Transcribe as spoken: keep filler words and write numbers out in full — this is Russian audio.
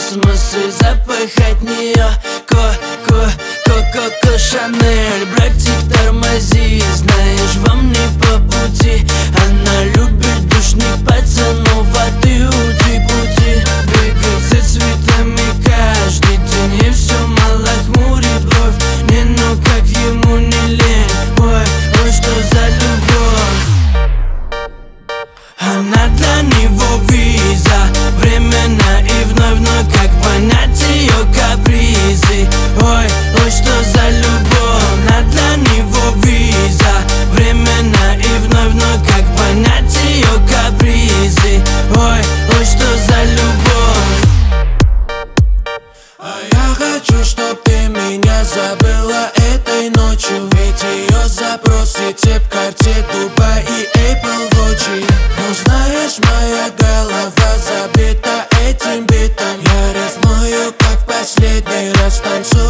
космосы, запах от нее Ко-ко, ко-ко-ко, Шанель. Братик, тормози, знаешь, вам не по пути. Она любит душных пацанов, а ты ути-пути. Бегает за цветами каждый день, и все мало хмурит бровь. Не, ну как ему не лень, ой, ой, что за любовь. Она для него виза, временно и вновь, но как понять ее капризы? Ой, ой, что за любовь. Она для него виза, временно и вновь, но как понять ее капризы? Ой, ой, что за любовь. А я хочу, чтоб ты меня забыла этой ночью. Ведь ее запросы тип карте, Дубай и Apple Watch. Ну знаешь, моя голова забита этим битом. Я рифмую, как в последний раз танцую.